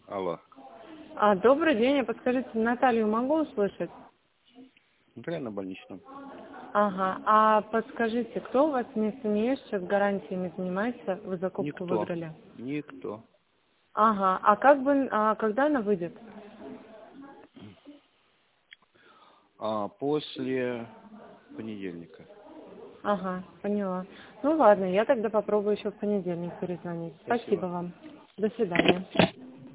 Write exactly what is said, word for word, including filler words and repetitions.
Алло. А, добрый день, а подскажите, Наталью могу услышать? Наталья на больничном. Ага, а подскажите, кто у вас вместо нее сейчас гарантиями занимается? Вы закупку Никто. выиграли? Никто. Ага, а как бы, а когда она выйдет? А после понедельника. Ага, поняла. Ну ладно, я тогда попробую еще в понедельник перезвонить. Спасибо Спасибо. вам. До свидания.